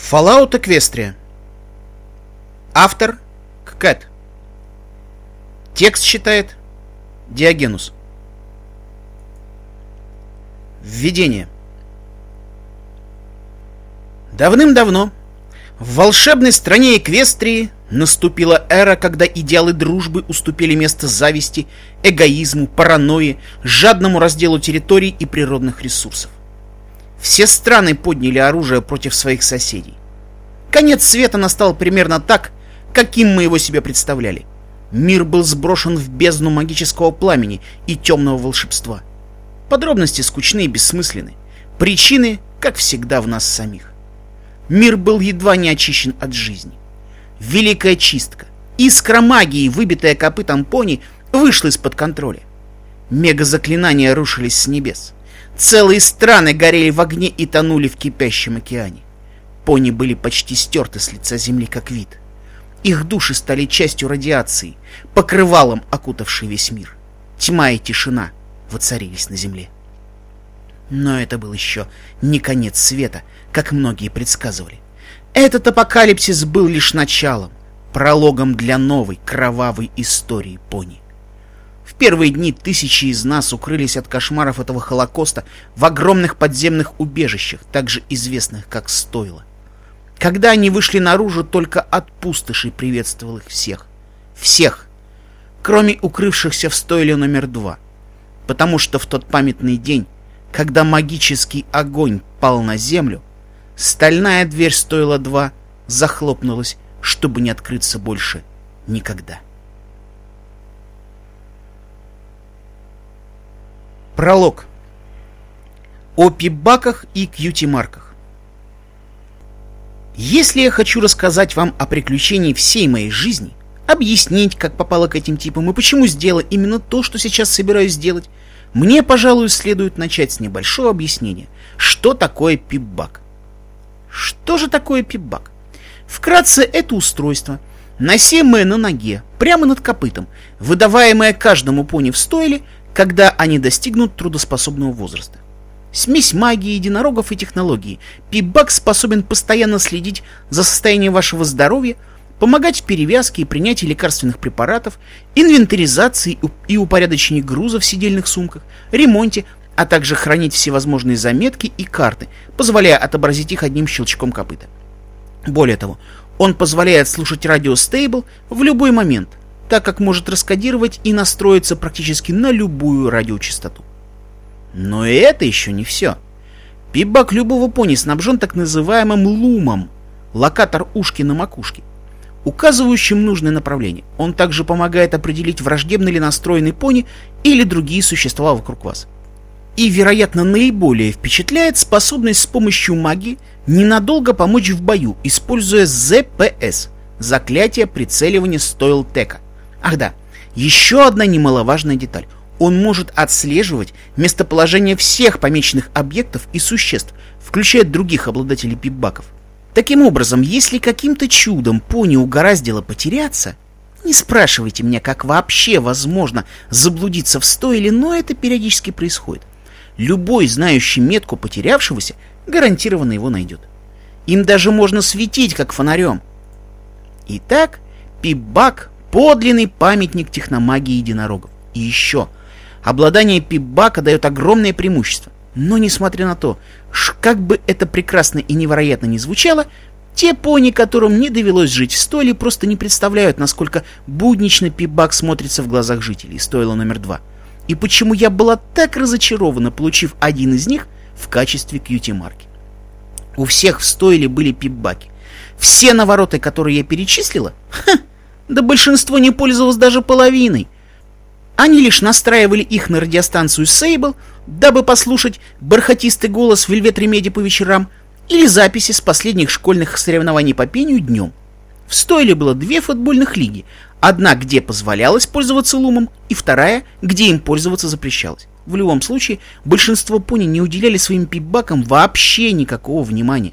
Fallout Эквестрия. Автор Кэт. Текст читает Диогенус. Введение. Давным-давно в волшебной стране Эквестрии наступила эра, когда идеалы дружбы уступили место зависти, эгоизму, паранойи, жадному разделу территорий и природных ресурсов. Все страны подняли оружие против своих соседей. Конец света настал примерно так, каким мы его себе представляли. Мир был сброшен в бездну магического пламени и темного волшебства. Подробности скучны и бессмысленны. Причины, как всегда, в нас самих. Мир был едва не очищен от жизни. Великая чистка, искра магии, выбитая копытом пони, вышла из-под контроля. Мега-заклинания рушились с небес. Целые страны горели в огне и тонули в кипящем океане. Пони были почти стерты с лица земли как вид. Их души стали частью радиации, покрывалом, окутавшей весь мир. Тьма и тишина воцарились на земле. Но это был еще не конец света, как многие предсказывали. Этот апокалипсис был лишь началом, прологом для новой кровавой истории пони. В первые дни тысячи из нас укрылись от кошмаров этого Холокоста в огромных подземных убежищах, также известных как стойла. Когда они вышли наружу, только от пустоши приветствовал их всех. Всех, кроме укрывшихся в стойле номер 2. Потому что в тот памятный день, когда магический огонь пал на землю, стальная дверь стойла 2 захлопнулась, чтобы не открыться больше никогда. Пролог. О пиббаках и кьюти-марках. Если я хочу рассказать вам о приключении всей моей жизни, объяснить, как попало к этим типам и почему сделала именно то, что сейчас собираюсь сделать, мне, пожалуй, следует начать с небольшого объяснения, что такое пиббак. Что же такое пиббак? Вкратце, это устройство, носимое на ноге, прямо над копытом, выдаваемое каждому пони в стойле, когда они достигнут трудоспособного возраста. Смесь магии, единорогов и технологий, пиббак способен постоянно следить за состоянием вашего здоровья, помогать в перевязке и принятии лекарственных препаратов, инвентаризации и упорядочении грузов в сидельных сумках, ремонте, а также хранить всевозможные заметки и карты, позволяя отобразить их одним щелчком копыта. Более того, он позволяет слушать радио Stable в любой момент, так как может раскодировать и настроиться практически на любую радиочастоту. Но и это еще не все. Пиббак любого пони снабжен так называемым лумом, локатор ушки на макушке, указывающим нужное направление. Он также помогает определить, враждебно ли настроены пони или другие существа вокруг вас. И, вероятно, наиболее впечатляет способность с помощью магии ненадолго помочь в бою, используя ЗПС – заклятие прицеливания стойл-тека. Ах да, еще одна немаловажная деталь. Он может отслеживать местоположение всех помеченных объектов и существ, включая других обладателей пиббаков. Таким образом, если каким-то чудом пони угораздило потеряться, не спрашивайте меня, как вообще возможно заблудиться в стойле, но это периодически происходит. Любой, знающий метку потерявшегося, гарантированно его найдет. Им даже можно светить, как фонарем. Итак, пиббак – подлинный памятник техномагии единорогов. И еще, обладание пиббака дает огромное преимущество. Но несмотря на то, как бы это прекрасно и невероятно ни звучало, те пони, которым не довелось жить в стойле, просто не представляют, насколько буднично пиббак смотрится в глазах жителей стойла номер 2. И почему я была так разочарована, получив один из них в качестве кьюти-марки. У всех в стойле были пиббаки. Все навороты, которые я перечислила, да большинство не пользовалось даже половиной. Они лишь настраивали их на радиостанцию Сейбл, дабы послушать бархатистый голос Вельвет Ремеди по вечерам или записи с последних школьных соревнований по пению днем. В стойле было 2 футбольных лиги. Одна, где позволялось пользоваться лумом, и вторая, где им пользоваться запрещалось. В любом случае, большинство пони не уделяли своим пиббакам вообще никакого внимания.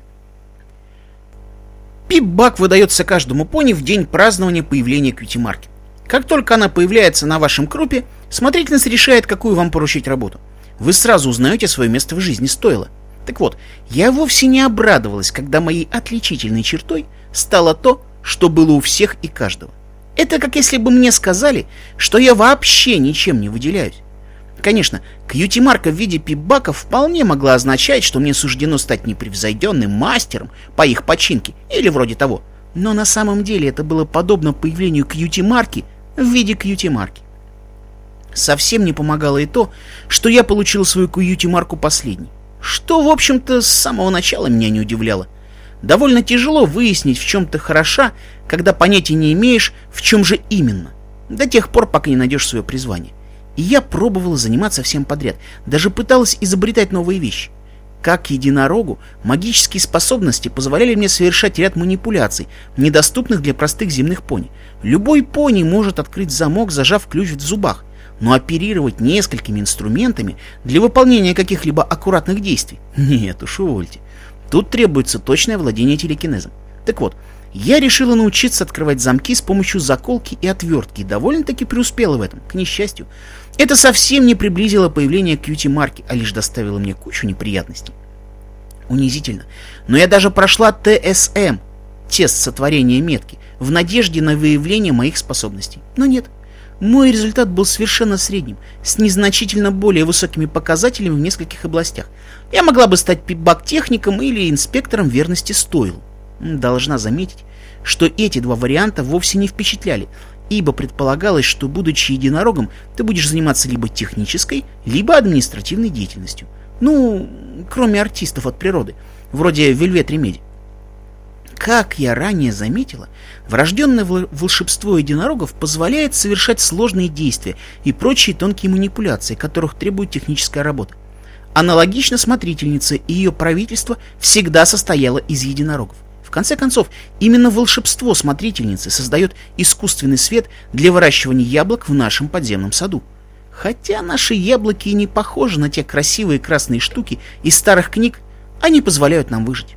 Пиббак выдается каждому пони в день празднования появления кьюти-марки. Как только она появляется на вашем крупе, смотрительница решает, какую вам поручить работу. Вы сразу узнаете свое место в жизни стойла. Так вот, я вовсе не обрадовалась, когда моей отличительной чертой стало то, что было у всех и каждого. Это как если бы мне сказали, что я вообще ничем не выделяюсь. Конечно, кьюти-марка в виде пип-баков вполне могла означать, что мне суждено стать непревзойденным мастером по их починке или вроде того. Но на самом деле это было подобно появлению кьюти-марки в виде кьюти-марки. Совсем не помогало и то, что я получил свою кьюти-марку последней, что, в общем-то, с самого начала меня не удивляло. Довольно тяжело выяснить, в чем ты хороша, когда понятия не имеешь, в чем же именно, до тех пор, пока не найдешь свое призвание. И я пробовала заниматься всем подряд, даже пыталась изобретать новые вещи. Как единорогу, магические способности позволяли мне совершать ряд манипуляций, недоступных для простых земных пони. Любой пони может открыть замок, зажав ключ в зубах, но оперировать несколькими инструментами для выполнения каких-либо аккуратных действий — нет уж, увольте. Тут требуется точное владение телекинезом. Так вот, я решила научиться открывать замки с помощью заколки и отвертки, и довольно-таки преуспела в этом, к несчастью. Это совсем не приблизило появление кьюти-марки, а лишь доставило мне кучу неприятностей. Унизительно. Но я даже прошла ТСМ, тест сотворения метки, в надежде на выявление моих способностей. Но нет. Мой результат был совершенно средним, с незначительно более высокими показателями в нескольких областях. Я могла бы стать пип-бак-техником или инспектором верности стойлу. Должна заметить, что эти два варианта вовсе не впечатляли, ибо предполагалось, что, будучи единорогом, ты будешь заниматься либо технической, либо административной деятельностью. Ну, кроме артистов от природы, вроде Вельвет Ремеди. Как я ранее заметила, врожденное волшебство единорогов позволяет совершать сложные действия и прочие тонкие манипуляции, которых требует техническая работа. Аналогично смотрительница и ее правительство всегда состояло из единорогов. В конце концов, именно волшебство смотрительницы создает искусственный свет для выращивания яблок в нашем подземном саду. Хотя наши яблоки и не похожи на те красивые красные штуки из старых книг, они позволяют нам выжить.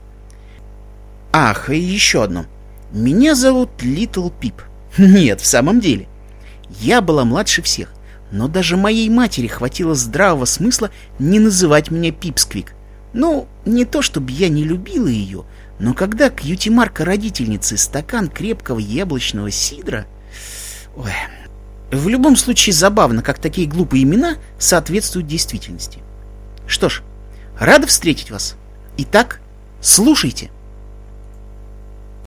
Ах, и еще одно. Меня зовут Литл Пип. Нет, в самом деле. Я была младше всех, но даже моей матери хватило здравого смысла не называть меня Пипсквик. Ну, не то чтобы я не любила ее, но когда кьюти-марка родительницы стакан крепкого яблочного сидра... Ой. В любом случае забавно, как такие глупые имена соответствуют действительности. Что ж, рада встретить вас. Итак, слушайте.